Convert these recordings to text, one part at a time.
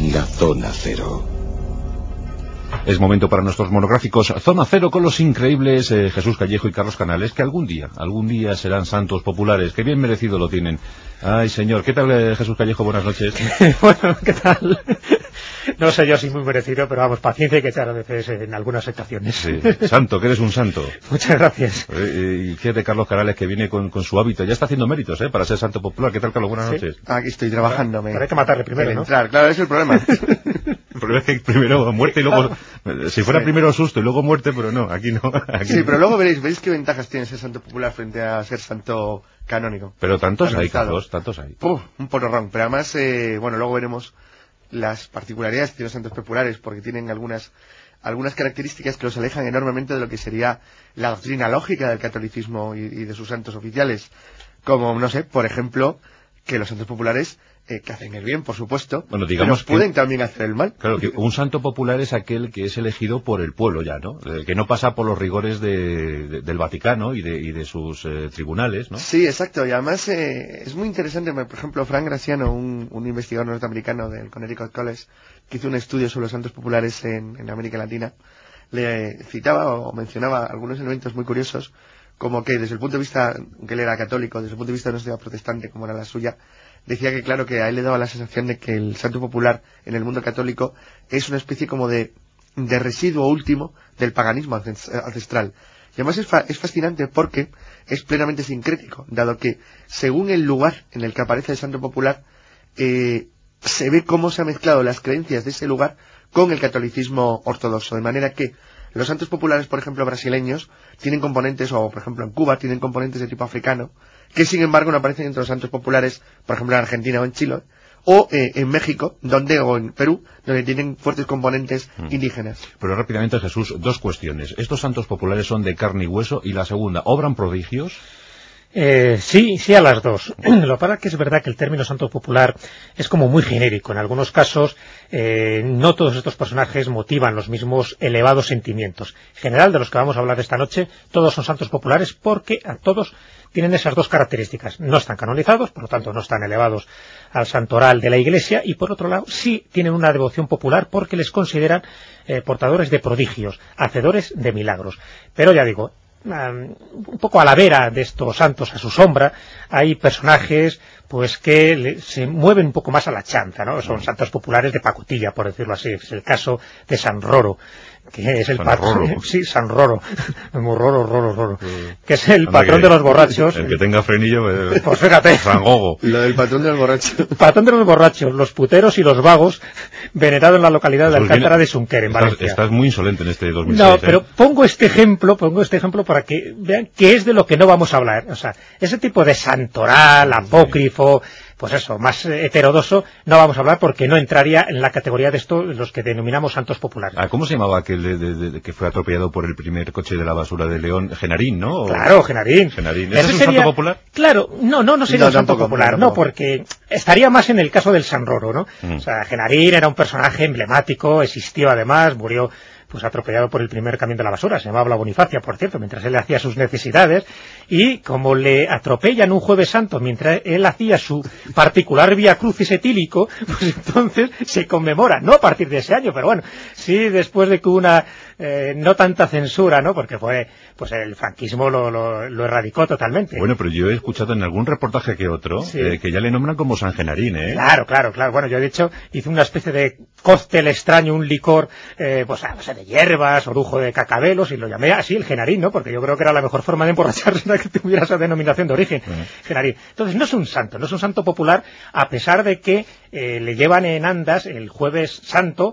en la Zona Cero. Es momento para nuestros monográficos Zona Cero con los increíbles Jesús Callejo y Carlos Canales, que algún día serán santos populares, que bien merecido lo tienen. Ay, señor, ¿qué tal, Jesús Callejo? Buenas noches. Bueno, ¿qué tal? No sé yo si muy merecido, pero vamos, paciencia hay que echar a veces en algunas ocasiones. Sí. Santo, que eres un santo. Muchas gracias. Y fíjate, Carlos Canales, que viene con su hábito, ya está haciendo méritos, para ser santo popular. ¿Qué tal, Carlos? Buenas noches. Aquí estoy trabajándome. Pero hay que matarle primero, ¿no? Entrar, claro, ese es el problema. El problema es que primero muerte y luego... Si fuera primero susto y luego muerte, pero no, aquí no. Sí, pero luego veréis qué ventajas tiene ser santo popular frente a ser santo canónico. Pero tantos hay, Carlos, tantos hay. Un porrón. Pero además, luego veremos las particularidades de los santos populares, porque tienen algunas características que los alejan enormemente de lo que sería la doctrina lógica del catolicismo y de sus santos oficiales. Como, no sé, por ejemplo, que los santos populares que hacen el bien, por susupuesto, bueno, digamos pero pueden también hacer el mal. Claro, que un santo popular es aquel que es elegido por el pueblo ya, ¿no? Que no pasa por los rigores del Vaticano y de sus tribunales, ¿no? Sí, exacto, y además es muy interesante, por ejemplo, Frank Graciano, un investigador norteamericano del Connecticut College, que hizo un estudio sobre los santos populares en América Latina, le citaba o mencionaba algunos elementos muy curiosos, como que desde el punto de vista, que él era católico, desde el punto de vista de una sociedad protestante como era la suya, decía que claro, que a él le daba la sensación de que el santo popular en el mundo católico es una especie como de residuo último del paganismo ancestral. Y además es fascinante porque es plenamente sincrético, dado que según el lugar en el que aparece el santo popular, se ve cómo se han mezclado las creencias de ese lugar con el catolicismo ortodoxo, de manera que los santos populares, por ejemplo, brasileños, tienen componentes, o por ejemplo en Cuba, tienen componentes de tipo africano, que sin embargo no aparecen entre los santos populares, por ejemplo en Argentina o en Chile, o en México, o en Perú, donde tienen fuertes componentes indígenas. Pero rápidamente, Jesús, dos cuestiones. ¿Estos santos populares son de carne y hueso? Y la segunda, ¿obran prodigios? Sí a las dos. Lo que pasa es que es verdad que el término santo popular es como muy genérico. En algunos casos, no todos estos personajes motivan los mismos elevados sentimientos. En general, de los que vamos a hablar esta noche, todos son santos populares porque a todos tienen esas dos características. No están canonizados, por lo tanto no están elevados al santoral de la Iglesia, y por otro lado sí tienen una devoción popular porque les consideran portadores de prodigios, hacedores de milagros. Pero ya digo, un poco a la vera de estos santos, a su sombra, hay personajes pues que se mueven un poco más a la chanza, ¿no? Son santos populares de pacotilla, por decirlo así. Es el caso de San Roro, que es el patrón, sí, San Roro, muy roro, que es el patrón de los borrachos. El que tenga frenillo, pues fíjate, San Gogo. Lo del patrón de los borrachos. Patrón de los borrachos, los puteros y los vagos, venerado en la localidad de Alcántara de Sunquer, en Valencia. Estás muy insolente en este 2006. No, pero pongo este ejemplo para que vean qué es de lo que no vamos a hablar. O sea, ese tipo de santoral, apócrifo, pues eso, más heterodoso, no vamos a hablar porque no entraría en la categoría de esto los que denominamos santos populares. ¿Cómo se llamaba aquel que fue atropellado por el primer coche de la basura de León? Genarín, ¿no? Claro, Genarín. ¿Ese es un santo popular? Claro, no sería un santo popular, no, porque estaría más en el caso del San Roro, ¿no? O sea, Genarín era un personaje emblemático, existió además, murió pues atropellado por el primer camión de la basura, se llamaba la Bonifacia, por cierto, mientras él hacía sus necesidades, y como le atropellan un Jueves Santo mientras él hacía su particular vía crucis etílico, pues entonces se conmemora, no a partir de ese año, pero bueno, sí después de que una no tanta censura, ¿no? Porque fue, pues el franquismo lo erradicó totalmente. Bueno, pero yo he escuchado en algún reportaje que otro, que ya le nombran como San Genarín, ¿eh? Claro. Bueno, yo de hecho hice una especie de cóctel extraño, un licor, pues no sé, de hierbas, orujo de cacabelos, y lo llamé así el Genarín, ¿no? Porque yo creo que era la mejor forma de emborracharse que tuviera esa denominación de origen, Genarín. Entonces no es un santo popular, a pesar de que le llevan en andas el Jueves Santo,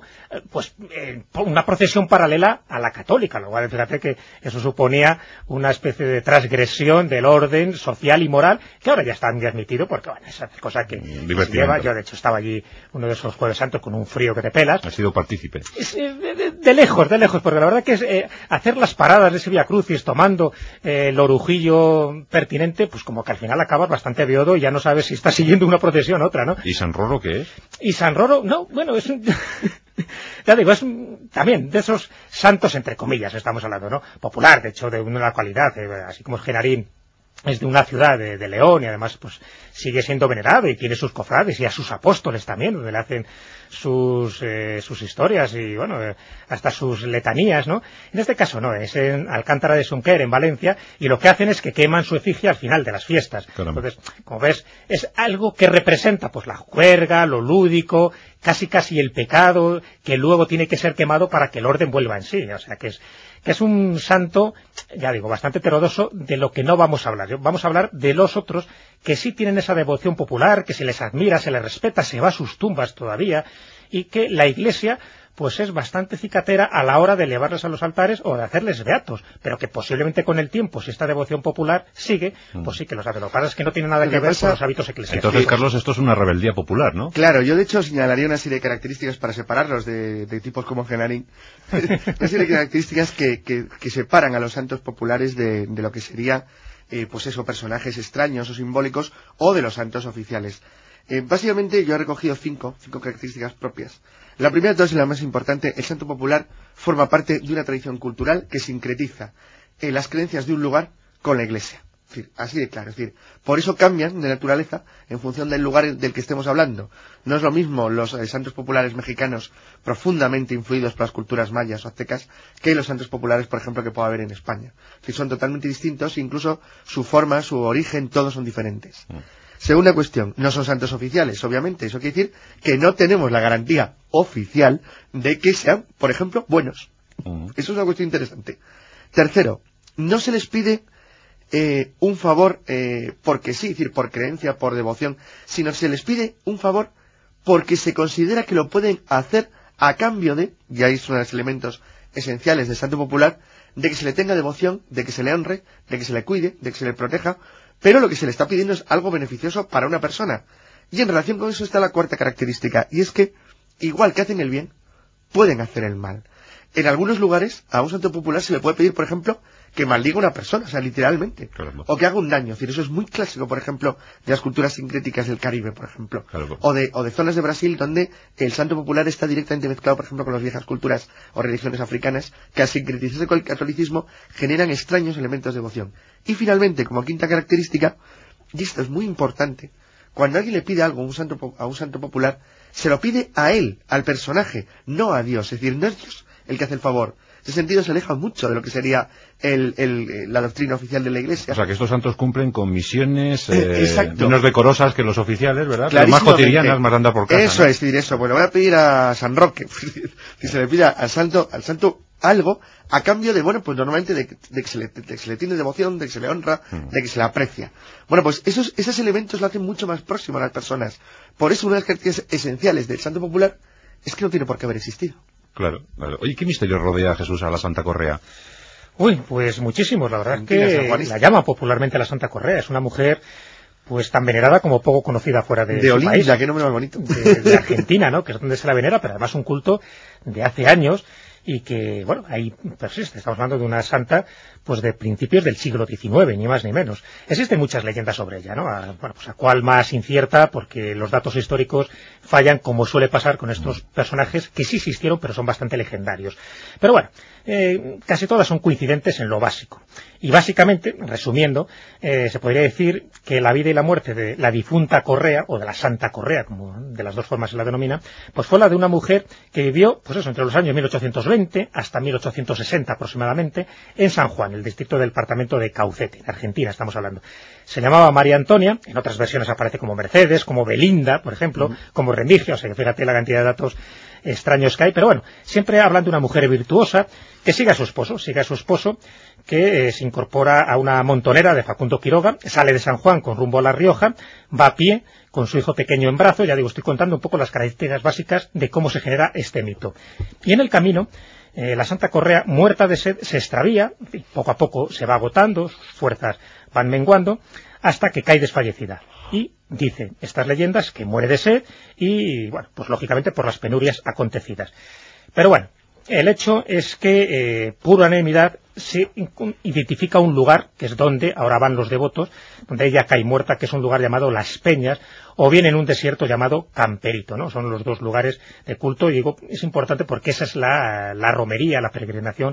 una procesión paralela a la católica, lo cual fíjate que eso suponía una especie de transgresión del orden social y moral, que ahora ya está admitido, porque bueno, esa cosa que se lleva. Yo de hecho estaba allí uno de esos Jueves Santos con un frío que te pelas. ¿Has sido partícipe? De lejos, porque la verdad que es hacer las paradas de ese Vía Crucis tomando el orujillo pertinente, pues como que al final acabas bastante beodo y ya no sabes si estás siguiendo una procesión o otra, ¿no? ¿Y San Roro qué es? Y San Roro, no, bueno, es un... Ya digo, es también de esos santos, entre comillas, estamos hablando, ¿no? Popular, de hecho, de una cualidad, así como es Genarín, es de una ciudad de León y además pues sigue siendo venerado y tiene sus cofrades y a sus apóstoles también, donde le hacen sus historias y bueno, hasta sus letanías, ¿no? En este caso no, es en Alcántara de Xúquer, en Valencia, y lo que hacen es que queman su efigie al final de las fiestas. Caramba. Entonces, como ves, es algo que representa pues la juerga, lo lúdico, casi el pecado, que luego tiene que ser quemado para que el orden vuelva en sí. O sea, que es un santo, ya digo, bastante heterodoxo, de lo que no vamos a hablar. Vamos a hablar de los otros que sí tienen esa devoción popular, que se les admira, se les respeta, se va a sus tumbas todavía, y que la Iglesia pues es bastante cicatera a la hora de elevarles a los altares o de hacerles beatos, pero que posiblemente con el tiempo, si esta devoción popular sigue, pues sí que los hace. Lo que pasa es que no tiene nada que ver con los hábitos eclesiásticos. Entonces, Carlos, esto es una rebeldía popular, ¿no? Claro, yo de hecho señalaría una serie de características para separarlos de tipos como Genarín, una serie de características que separan a los santos populares de lo que sería, pues eso, personajes extraños o simbólicos, o de los santos oficiales. Básicamente yo he recogido cinco características propias. La primera de todas y la más importante: el santo popular forma parte de una tradición cultural que sincretiza las creencias de un lugar con la Iglesia. Es decir, así de claro. Es decir, por eso cambian de naturaleza en función del lugar del que estemos hablando. No es lo mismo los santos populares mexicanos profundamente influidos por las culturas mayas o aztecas que los santos populares, por ejemplo, que pueda haber en España. Es decir, son totalmente distintos, incluso su forma, su origen, todos son diferentes. Segunda cuestión, no son santos oficiales, obviamente. Eso quiere decir que no tenemos la garantía oficial de que sean, por ejemplo, buenos. Eso es una cuestión interesante. Tercero, no se les pide un favor porque sí, es decir, por creencia, por devoción, sino se les pide un favor porque se considera que lo pueden hacer a cambio de, y ahí son los elementos esenciales del santo popular, de que se le tenga devoción, de que se le honre, de que se le cuide, de que se le proteja, pero lo que se le está pidiendo es algo beneficioso para una persona. Y en relación con eso está la cuarta característica, y es que, igual que hacen el bien, pueden hacer el mal. En algunos lugares, a un santo popular se le puede pedir, por ejemplo, que maldiga a una persona, o sea, literalmente, Caramba. o que haga un daño. Es decir, eso es muy clásico, por ejemplo, de las culturas sincréticas del Caribe, por ejemplo, Caramba. o de zonas de Brasil donde el santo popular está directamente mezclado, por ejemplo, con las viejas culturas o religiones africanas, que al sincretizarse con el catolicismo generan extraños elementos de devoción. Y finalmente, como quinta característica, y esto es muy importante, cuando alguien le pide algo a un santo popular, se lo pide a él, al personaje, no a Dios. Es decir, no es Dios el que hace el favor. En ese sentido se aleja mucho de lo que sería la doctrina oficial de la Iglesia. O sea, que estos santos cumplen con misiones exacto, menos decorosas que los oficiales, ¿verdad? Pero más clarísimamente cotidianas, más de andar por casa, Eso ¿no? es decir, eso. Bueno, voy a pedir a San Roque, si se le pide al santo algo, a cambio de, bueno, pues normalmente de que se le tiene devoción, de que se le honra, de que se le aprecia. Bueno, pues esos elementos lo hacen mucho más próximo a las personas. Por eso una de las características esenciales del santo popular es que no tiene por qué haber existido. Claro, claro. Oye, ¿qué misterio rodea a Jesús a la Santa Correa? Uy, pues muchísimos. La verdad es que la llama popularmente la Santa Correa. Es una mujer pues tan venerada como poco conocida fuera de su Olinda, país. que nombre más bonito. De Argentina, ¿no? Que es donde se la venera, pero además un culto de hace años y que, bueno, ahí persiste. Estamos hablando de una santa pues de principios del siglo XIX, ni más ni menos. Existen muchas leyendas sobre ella, ¿no? Bueno, pues a cuál más incierta, porque los datos históricos fallan, como suele pasar con estos personajes que sí existieron, pero son bastante legendarios. Pero bueno, casi todas son coincidentes en lo básico. Y básicamente, resumiendo, se podría decir que la vida y la muerte de la difunta Correa, o de la Santa Correa, como de las dos formas se la denomina, pues fue la de una mujer que vivió, pues eso, entre los años 1820 hasta 1860 aproximadamente, en San Juan, el distrito del departamento de Caucete, en Argentina estamos hablando. Se llamaba María Antonia, en otras versiones aparece como Mercedes, como Belinda, por ejemplo, como Remigio, o sea, fíjate la cantidad de datos extraños que hay, pero bueno, siempre hablan de una mujer virtuosa que sigue a su esposo, que se incorpora a una montonera de Facundo Quiroga, sale de San Juan con rumbo a La Rioja, va a pie con su hijo pequeño en brazos. Ya digo, estoy contando un poco las características básicas de cómo se genera este mito. Y en el camino, la Santa Correa, muerta de sed, se extravía, poco a poco se va agotando, sus fuerzas van menguando, hasta que cae desfallecida. Y dicen estas leyendas que muere de sed y, bueno, pues lógicamente por las penurias acontecidas. Pero bueno, el hecho es que, por unanimidad, se identifica un lugar, que es donde ahora van los devotos, donde ella cae muerta, que es un lugar llamado Las Peñas, o bien en un desierto llamado Camperito, ¿no? Son los dos lugares de culto, y digo, es importante porque esa es la romería, la peregrinación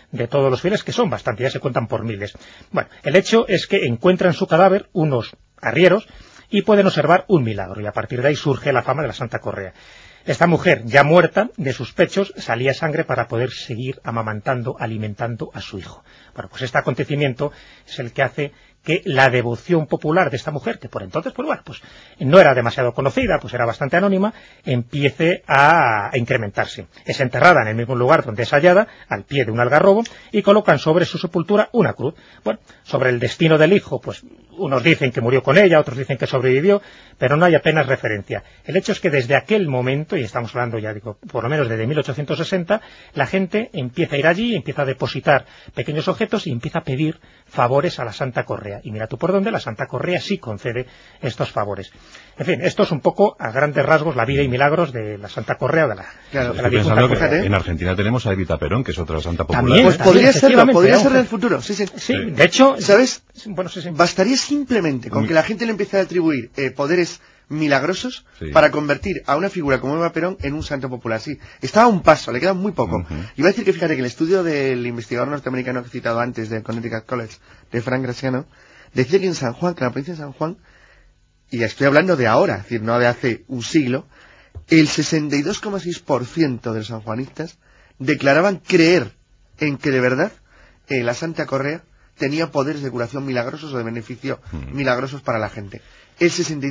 de todos los fieles, que son bastante, ya se cuentan por miles. Bueno, el hecho es que encuentran su cadáver unos arrieros y pueden observar un milagro, y a partir de ahí surge la fama de la Santa Correa. Esta mujer, ya muerta, de sus pechos salía sangre para poder seguir amamantando, alimentando a su hijo. Bueno, pues este acontecimiento es el que hace que la devoción popular de esta mujer, que por entonces, pues bueno, pues no era demasiado conocida, pues era bastante anónima, empiece a incrementarse. Es enterrada en el mismo lugar donde es hallada, al pie de un algarrobo, y colocan sobre su sepultura una cruz. Bueno, sobre el destino del hijo, pues unos dicen que murió con ella, otros dicen que sobrevivió, pero no hay apenas referencia. El hecho es que desde aquel momento, y estamos hablando ya, digo, por lo menos desde 1860, la gente empieza a ir allí, empieza a depositar pequeños objetos y empieza a pedir favores a la Santa Correa. Y mira tú por dónde, la Santa Correa sí concede estos favores. En fin, esto es un poco, a grandes rasgos, la vida y milagros de la Santa Correa, de la pensando que en Argentina tenemos a Evita Perón, que es otra santa popular. También, pues podría serlo en el futuro. Sí, sí. Sí, de hecho... ¿Sabes? Bueno, sí. Bastaría simplemente con que la gente le empiece a atribuir poderes milagrosos para convertir a una figura como Eva Perón en un santo popular. Sí, está a un paso, le queda muy poco. Iba a decir que fíjate que el estudio del investigador norteamericano que he citado antes, del Connecticut College, de Frank Graziano, decía que en San Juan, que en la provincia de San Juan, y ya estoy hablando de ahora, es decir, no de hace un siglo, el 62,6% de los sanjuanistas declaraban creer en que de verdad la Santa Correa tenía poderes de curación milagrosos o de beneficio milagrosos para la gente. El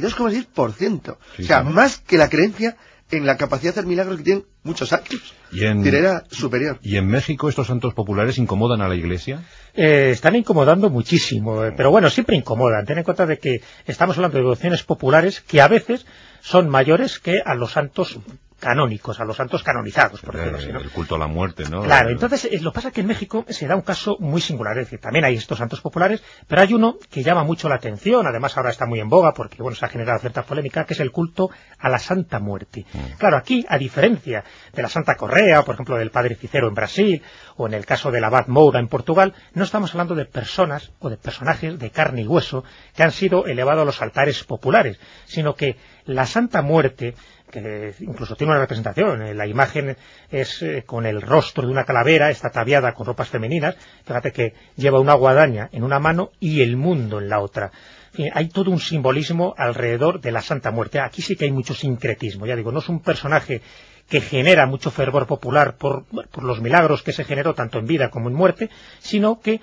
62,6%. Sí, o sea, más que la creencia en la capacidad de hacer milagros que tienen muchos años. Era superior. ¿Y en México estos santos populares incomodan a la Iglesia? Están incomodando muchísimo, pero bueno, siempre incomodan. Ten en cuenta de que estamos hablando de devociones populares que a veces son mayores que a los santos canónicos, a los santos canonizados, por decirlo así, ¿no? El culto a la muerte, ¿no? Claro, entonces lo que pasa es que en México se da un caso muy singular, es decir, también hay estos santos populares, pero hay uno que llama mucho la atención, además ahora está muy en boga porque, bueno, se ha generado cierta polémica, que es el culto a la Santa Muerte. Claro, aquí, a diferencia de la Santa Correa, por ejemplo, del Padre Cicero en Brasil, o en el caso del Abad Moura en Portugal, no estamos hablando de personas o de personajes de carne y hueso que han sido elevados a los altares populares, sino que la Santa Muerte, que incluso tiene una representación, la imagen es con el rostro de una calavera, está ataviada con ropas femeninas, fíjate que lleva una guadaña en una mano y el mundo en la otra. Hay todo un simbolismo alrededor de la Santa Muerte. Aquí sí que hay mucho sincretismo, ya digo, no es un personaje que genera mucho fervor popular por los milagros que se generó tanto en vida como en muerte, sino que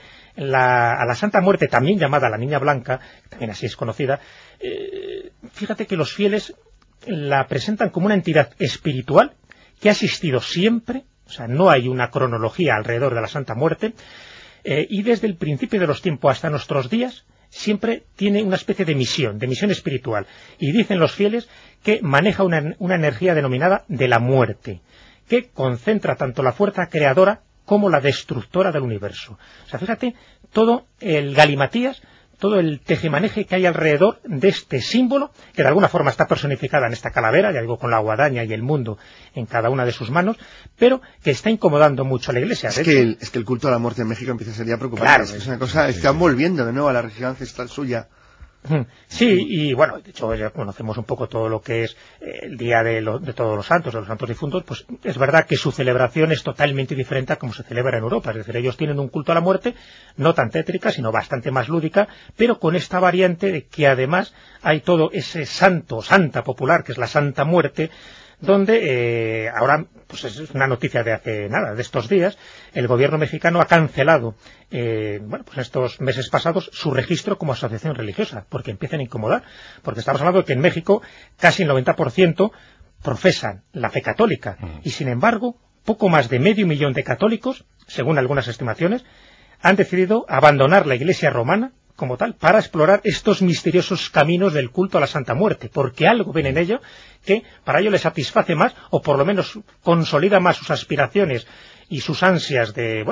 a la Santa Muerte, también llamada la Niña Blanca, también así es conocida, fíjate que los fieles la presentan como una entidad espiritual que ha existido siempre, o sea, no hay una cronología alrededor de la Santa Muerte, y desde el principio de los tiempos hasta nuestros días siempre tiene una especie de misión espiritual, y dicen los fieles que maneja una energía denominada de la muerte, que concentra tanto la fuerza creadora como la destructora del universo. O sea, fíjate, todo el galimatías, todo el tejemaneje que hay alrededor de este símbolo, que de alguna forma está personificada en esta calavera, ya digo, con la guadaña y el mundo en cada una de sus manos, pero que está incomodando mucho a la Iglesia. Es que el culto a la muerte en México empieza a ser ya preocupante. Claro, es una cosa, están volviendo de nuevo a la región ancestral suya. Sí, y bueno, de hecho ya conocemos un poco todo lo que es el Día de Todos los Santos, de los Santos Difuntos, pues es verdad que su celebración es totalmente diferente a como se celebra en Europa, es decir, ellos tienen un culto a la muerte, no tan tétrica, sino bastante más lúdica, pero con esta variante de que además hay todo ese santa popular, que es la Santa Muerte, donde ahora, pues es una noticia de hace nada, de estos días, el gobierno mexicano ha cancelado, pues estos meses pasados, su registro como asociación religiosa, porque empiezan a incomodar, porque estamos hablando de que en México casi el 90% profesan la fe católica, y sin embargo, poco más de 500.000 de católicos, según algunas estimaciones, han decidido abandonar la Iglesia romana como tal, para explorar estos misteriosos caminos del culto a la Santa Muerte, porque algo ven en ello que para ello les satisface más, o por lo menos consolida más sus aspiraciones y sus ansias de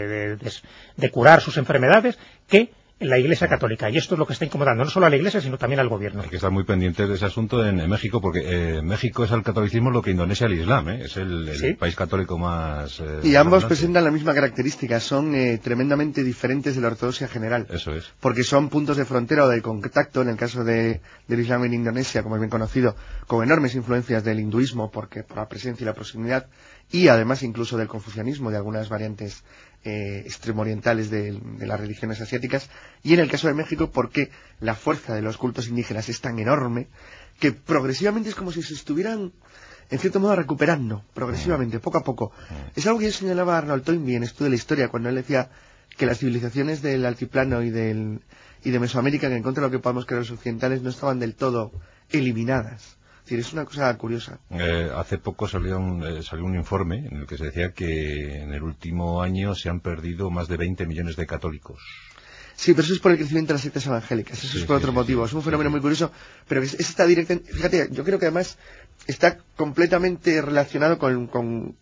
curar sus enfermedades, que la Iglesia Católica. Y esto es lo que está incomodando no solo a la Iglesia, sino también al gobierno. Hay que estar muy pendiente de ese asunto en México, porque México es al catolicismo lo que Indonesia al Islam, es el país católico más... y ambos presentan la misma característica, son tremendamente diferentes de la ortodoxia general. Eso es. Porque son puntos de frontera o de contacto, en el caso del Islam en Indonesia, como es bien conocido, con enormes influencias del hinduismo, porque por la presencia y la proximidad, y además incluso del confucianismo, de algunas variantes extremo orientales de las religiones asiáticas, y en el caso de México porque la fuerza de los cultos indígenas es tan enorme que progresivamente es como si se estuvieran en cierto modo recuperando, progresivamente, poco a poco. Es algo que yo señalaba a Arnold Toynbee en Estudio de la Historia, cuando él decía que las civilizaciones del altiplano y de Mesoamérica, que en contra de lo que podamos creer los occidentales, no estaban del todo eliminadas. Es decir, es una cosa curiosa. Hace poco salió un informe en el que se decía que en el último año se han perdido más de 20 millones de católicos. Sí, pero eso es por el crecimiento de las sectas evangélicas, eso es por otro motivo. Es un fenómeno muy curioso, pero es está directo. Fíjate, yo creo que además está completamente relacionado con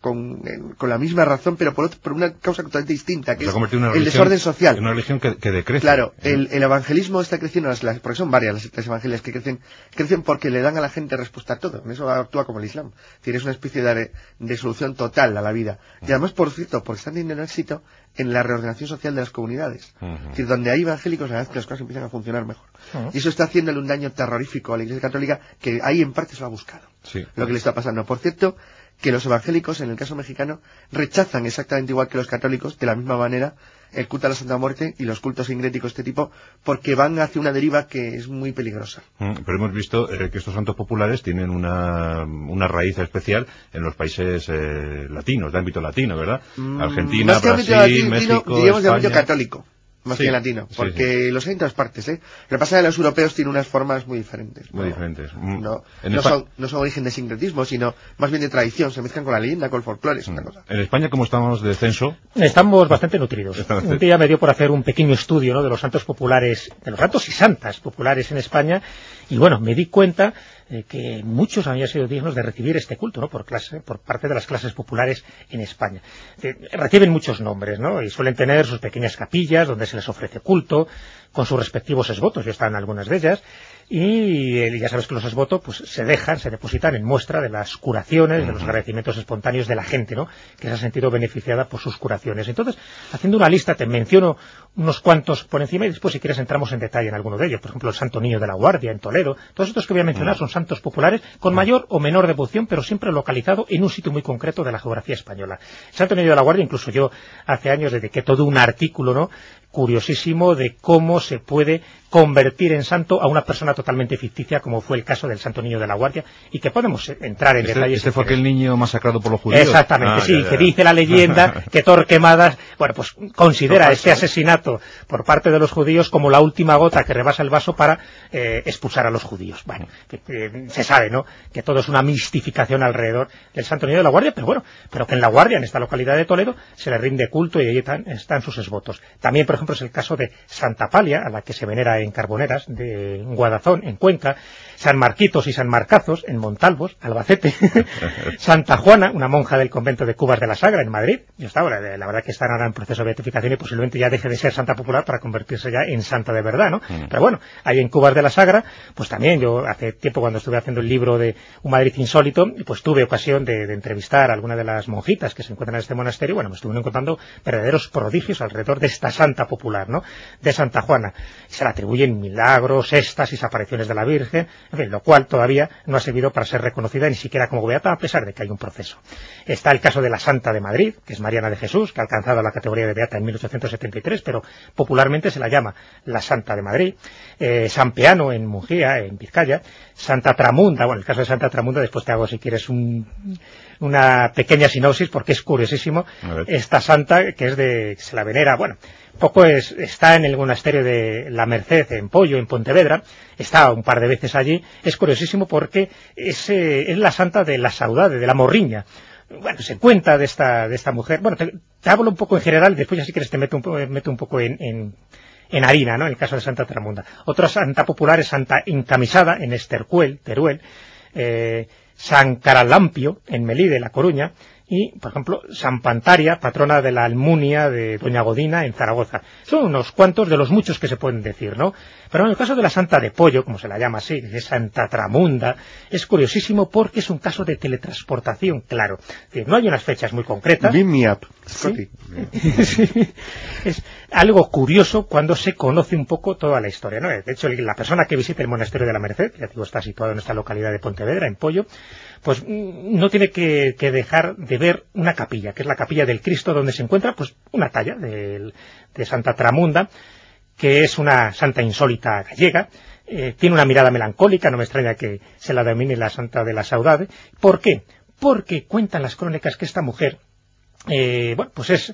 la misma razón, pero por una causa totalmente distinta, que es el desorden social. En una religión que decrece. Claro, el evangelismo está creciendo, porque son varias las sectas evangélicas que crecen porque le dan a la gente respuesta a todo. En eso actúa como el Islam. Es decir, es una especie de solución total a la vida. Y además, por cierto, porque están teniendo éxito en la reordenación social de las comunidades. Es decir, donde hay evangélicos, la verdad es que las cosas empiezan a funcionar mejor. Y eso está haciéndole un daño terrorífico a la Iglesia Católica, que ahí en parte se lo ha buscado. Sí. Lo que le está pasando. Por cierto, que los evangélicos, en el caso mexicano, rechazan exactamente igual que los católicos, de la misma manera, el culto a la Santa Muerte y los cultos sincréticos de este tipo, porque van hacia una deriva que es muy peligrosa. Pero hemos visto que estos santos populares tienen una raíz especial en los países latinos, de ámbito latino, ¿verdad? Argentina, Brasil, México, diríamos de ámbito España. católico. Más que latino, porque los hay en todas partes, ¿eh? Lo que pasa es que los europeos tienen unas formas muy diferentes. Muy diferentes. No son origen de sincretismo, sino más bien de tradición, se mezclan con la leyenda, con el folclore, es una cosa. En España, ¿cómo estamos de censo? Estamos bastante nutridos. Un día me dio por hacer un pequeño estudio, ¿no?, de los santos populares, de los santos y santas populares en España, y bueno, me di cuenta que muchos habían sido dignos de recibir este culto, ¿no?, por parte de las clases populares en España. Reciben muchos nombres, ¿no?, y suelen tener sus pequeñas capillas donde se les ofrece culto, con sus respectivos esvotos, yo estaba en algunas de ellas, y ya sabes que los esvotos pues se depositan en muestra de las curaciones, de los agradecimientos espontáneos de la gente, ¿no?, que se ha sentido beneficiada por sus curaciones. Entonces, haciendo una lista, te menciono unos cuantos por encima y después, si quieres, entramos en detalle en alguno de ellos. Por ejemplo, el Santo Niño de la Guardia en Toledo. Todos estos que voy a mencionar son santos populares con mayor o menor devoción, pero siempre localizado en un sitio muy concreto de la geografía española. El Santo Niño de la Guardia, incluso yo hace años dediqué todo un artículo, ¿no?, curiosísimo de cómo se puede convertir en santo a una persona totalmente ficticia, como fue el caso del Santo Niño de la Guardia, y que podemos entrar en detalles. ¿Este fue aquel niño masacrado por los judíos? Exactamente, sí, que dice la leyenda que Torquemadas, bueno, pues considera este asesinato por parte de los judíos como la última gota que rebasa el vaso para expulsar a los judíos. Bueno, se sabe, ¿no?, que todo es una mistificación alrededor del Santo Niño de la Guardia, pero que en la Guardia, en esta localidad de Toledo, se le rinde culto y allí están sus esvotos. También, por ejemplo, es el caso de Santa Palia, a la que se venera en Carboneras, de Guadazón, en Cuenca, San Marquitos y San Marcazos, en Montalvos, Albacete, Santa Juana, una monja del convento de Cubas de la Sagra, en Madrid. Yo estaba, la verdad que están ahora en proceso de beatificación y posiblemente ya deje de ser santa popular para convertirse ya en santa de verdad, ¿no? Pero bueno, ahí en Cubas de la Sagra, pues también yo hace tiempo, cuando estuve haciendo el libro de Un Madrid Insólito, pues tuve ocasión de entrevistar a alguna de las monjitas que se encuentran en este monasterio. Bueno, me estuvieron contando verdaderos prodigios alrededor de esta santa popular, ¿no?, de Santa Juana. Se le atribuyen milagros, éxtasis, apariciones de la Virgen, en fin, lo cual todavía no ha servido para ser reconocida ni siquiera como beata, a pesar de que hay un proceso. Está el caso de la Santa de Madrid, que es Mariana de Jesús, que ha alcanzado la categoría de beata en 1873, pero popularmente se la llama la Santa de Madrid. San Peano, en Mujía, en Vizcaya. Santa Tramunda, bueno, el caso de Santa Tramunda, después te hago, si quieres, una pequeña sinopsis, porque es curiosísimo. Esta santa, que se la venera, bueno, está en el monasterio de la Merced, en Pollo, en Pontevedra, está un par de veces allí. Es curiosísimo porque es la santa de la saudade, de la morriña. Bueno, se cuenta de esta mujer. Bueno, te hablo un poco en general, después ya si quieres te meto un poco en harina, ¿no?, en el caso de Santa Tramunda. Otra santa popular es Santa Encamisada, en Estercuel, Teruel, San Caralampio, en Melide, La Coruña, y, por ejemplo, San Pantaria, patrona de la Almunia de Doña Godina, en Zaragoza. Son unos cuantos de los muchos que se pueden decir, ¿no? Pero en el caso de la Santa de Pollo, como se la llama así, de Santa Tramunda, es curiosísimo porque es un caso de teletransportación, claro. Es decir, no hay unas fechas muy concretas. Beam me up, Scotty. Sí. Es algo curioso cuando se conoce un poco toda la historia, ¿no? De hecho, la persona que visite el monasterio de la Merced, que ya digo, está situado en esta localidad de Pontevedra, en Pollo, pues no tiene que dejar de ver una capilla, que es la capilla del Cristo, donde se encuentra pues una talla de Santa Tramunda, que es una santa insólita gallega. Tiene una mirada melancólica, no me extraña que se la denomine la Santa de la Saudade. ¿Por qué? Porque cuentan las crónicas que esta mujer pues es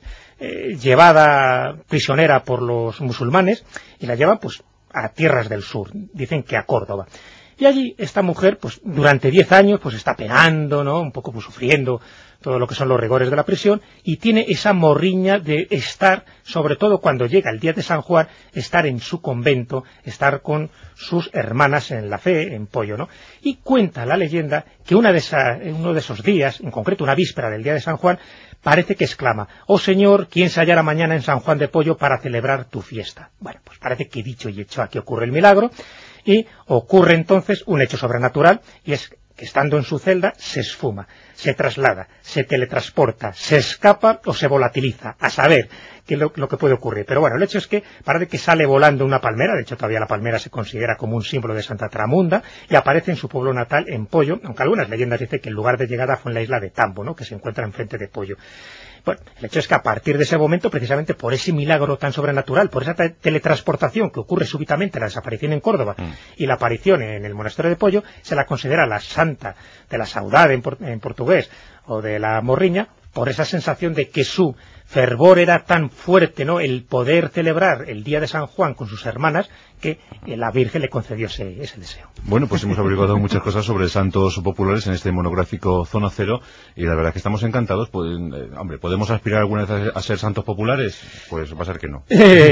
llevada prisionera por los musulmanes y la llevan pues a tierras del sur, dicen que a Córdoba. Y allí esta mujer, pues durante 10 años, pues está penando, ¿no? Un poco pues sufriendo todo lo que son los rigores de la prisión, y tiene esa morriña de estar, sobre todo cuando llega el día de San Juan, estar en su convento, estar con sus hermanas en la fe, en Pollo, ¿no? Y cuenta la leyenda que uno de esos días, en concreto una víspera del día de San Juan, parece que exclama: «Oh Señor, ¿quién se hallará mañana en San Juan de Pollo para celebrar tu fiesta?». Bueno, pues parece que dicho y hecho, aquí ocurre el milagro, y ocurre entonces un hecho sobrenatural, y es que estando en su celda se esfuma, se traslada, se teletransporta, se escapa o se volatiliza, a saber qué es lo que puede ocurrir. Pero bueno, el hecho es que parece que sale volando una palmera, de hecho todavía la palmera se considera como un símbolo de Santa Tramunda, y aparece en su pueblo natal, en Pollo, aunque algunas leyendas dicen que el lugar de llegada fue en la isla de Tambo, ¿no?, que se encuentra enfrente de Pollo. Bueno, el hecho es que a partir de ese momento, precisamente por ese milagro tan sobrenatural, por esa teletransportación que ocurre súbitamente, la desaparición en Córdoba y la aparición en el monasterio de Pollo, se la considera la Santa de la Saudade en portugués, o de la Morriña, por esa sensación de que su fervor era tan fuerte, ¿no?, el poder celebrar el día de San Juan con sus hermanas, que la Virgen le concedió ese deseo. Bueno, pues hemos averiguado muchas cosas sobre santos populares en este monográfico Zona Cero, y la verdad que estamos encantados. Pues, hombre, ¿podemos aspirar alguna vez a ser santos populares? Pues va a ser que no.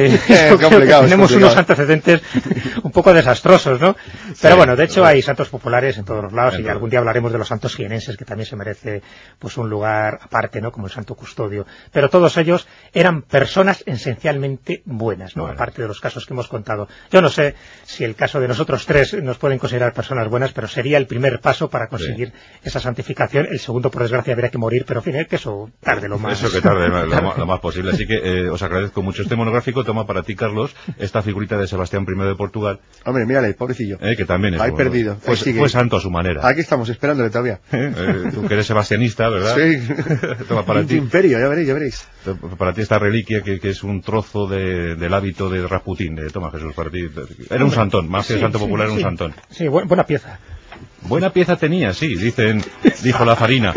Tenemos unos antecedentes un poco desastrosos, ¿no? Pero sí, bueno, de hecho hay santos populares en todos los lados, y algún día hablaremos de los santos jienenses, que también se merece pues un lugar aparte, ¿no?, como el Santo Custodio. Pero todos ellos eran personas esencialmente buenas, ¿no? Bueno, aparte de los casos que hemos contado. Yo no sé si el caso de nosotros tres nos pueden considerar personas buenas, pero sería el primer paso para conseguir esa santificación. El segundo, por desgracia, habría que morir, pero en fin, que eso tarde lo más. Eso que tarde lo más posible. Así que os agradezco mucho este monográfico. Toma para ti, Carlos, esta figurita de Sebastián I de Portugal. Hombre, mírale, pobrecillo. Que también es ahí perdido. Fue santo a su manera. Aquí estamos, esperándole todavía. Tú que eres sebastianista, ¿verdad? Sí. Toma para ti. Imperio, ya veréis. Para ti esta reliquia que es un trozo del hábito de Rasputín. Toma, Jesús, para ti. Era un santón, más que santo popular, un santón. Sí, buena pieza. Buena pieza tenía, sí, dijo la farina.